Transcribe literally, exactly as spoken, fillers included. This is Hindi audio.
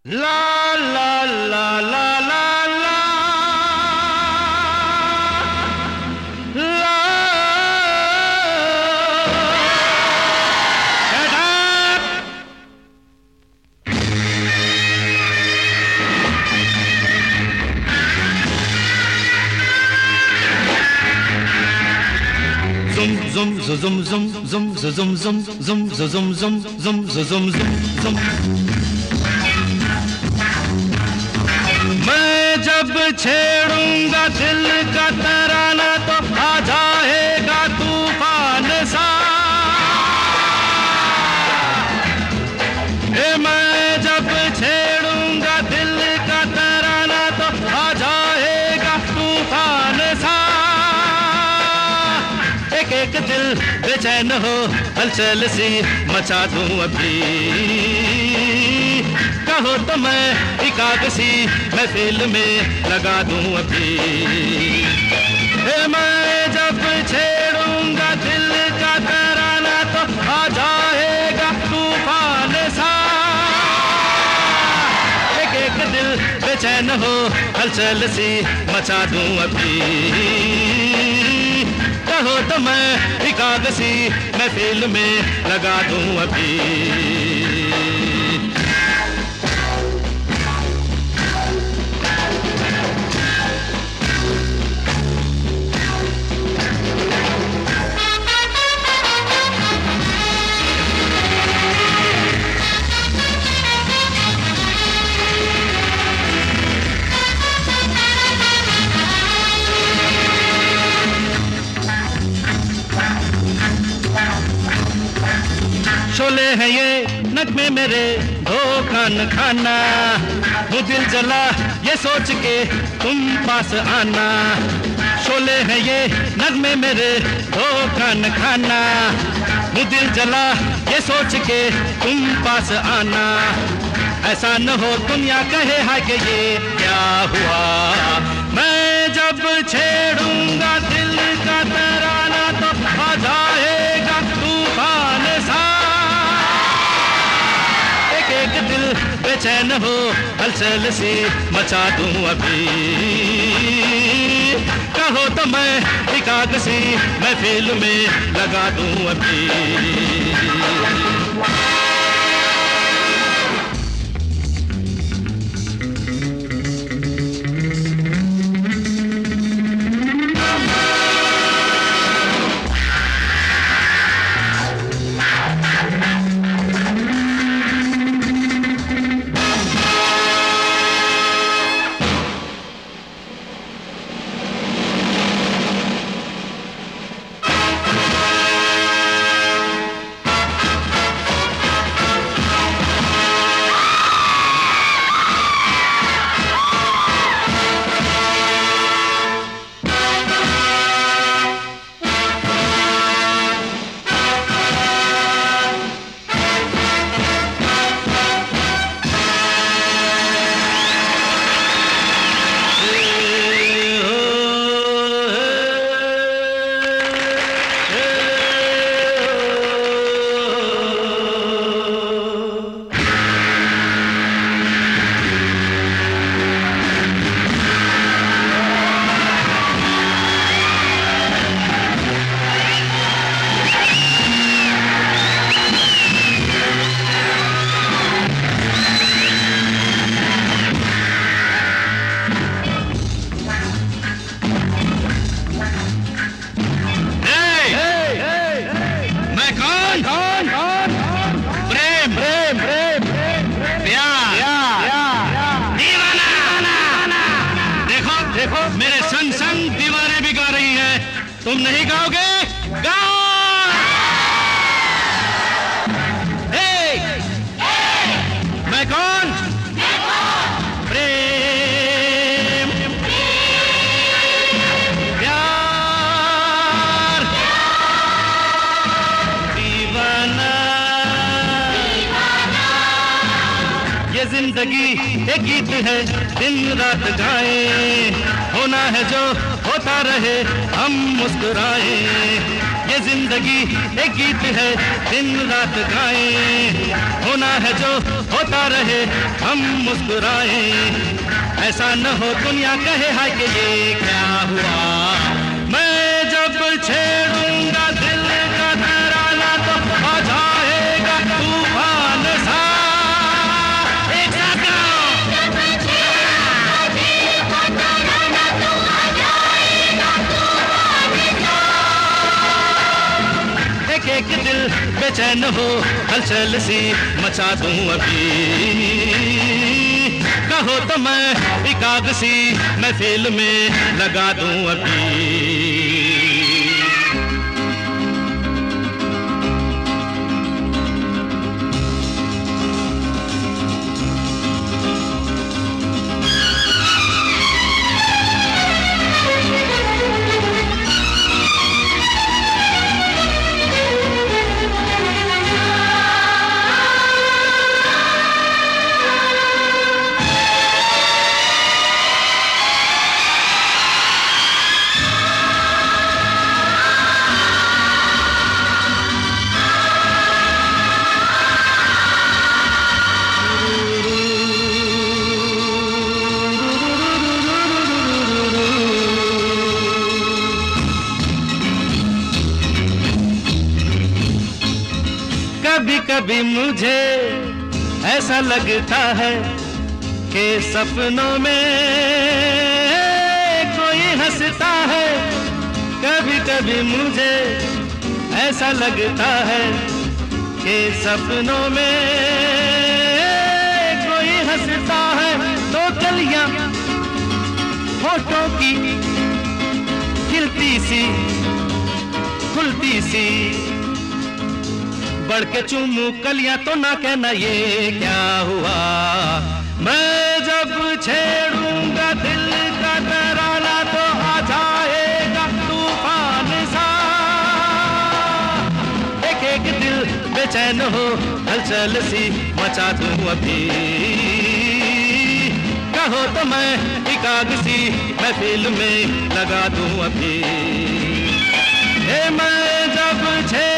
ला ला ला ला ला ला ला zum zum zum zum zum zum zum zum zum zum zum zum zum zum मैं जब छेड़ूंगा दिल का तराना तो आ जाएगा तूफान सा ए मैं जब छेड़ूंगा दिल का तराना तो आ जाएगा तूफान सा एक एक दिल बेचैन हो हलचल सी मचा दूं अभी कहो तो मैं एक आग सी महफिल में लगा दूं अभी ए मैं जब छेड़ूंगा दिल का तराना तो आ जाएगा तूफान सा एक एक दिल बेचैन हो हलचल सी मचा दूं अभी कहो तो मैं एक आग सी महफिल में लगा दूं अभी शोले है ये नगमे मेरे धोखा न खाना हूँ दिल जला ये सोच के तुम पास आना शोले है ये नगमे मेरे धोखा न खाना हूँ दिल जला ये सोच के तुम पास आना ऐसा न हो दुनिया कहे है कि ये क्या हुआ मैं जब छेड़ूंगा दिल का तराना तो आ जाएगा तूफान सा एक दिल बेचैन हो हलचल सी मचा दूं अभी कहो तो मैं एक आग सी महफिल में लगा दूं अभी मेरे संग संग दीवारें भी गा रही हैं तुम नहीं गाओगे गाओ hey! मैं कौन प्रेम प्यार दीवाना ये जिंदगी एक गीत है दिन रात गाएं होना है जो होता रहे हम मुस्कुराएं ये ये जिंदगी एक गीत है दिन रात गाएं, होना है जो होता रहे हम मुस्कुराएं। ऐसा न हो दुनिया कहे हाय कि ये क्या हुआ। मैं जब छेड़ूंगा दिल का तराना तो आ जाएगा तूफान सा। एक साथ एक एक दिल बेचैन हो हलचल सी मचा दूं अभी। कहो तो मैं एक आग सी महफिल में लगा दूं अभी। कभी कभी मुझे ऐसा लगता है कि सपनों में कोई हंसता है। कभी कभी मुझे ऐसा लगता है कि सपनों में कोई हंसता है। तो कलियां होठों की खिलती सी खुलती सी, बढ़ के चूमू कलियां तो ना कहना ये क्या हुआ। मैं जब छेड़ूंगा दिल का तराना तो आ जाएगा तूफान सा। एक एक दिल बेचैन हो हलचल सी मचा दूं अभी। कहो तो मैं एक आग सी महफिल में लगा दूं अभी। हे मैं जब छे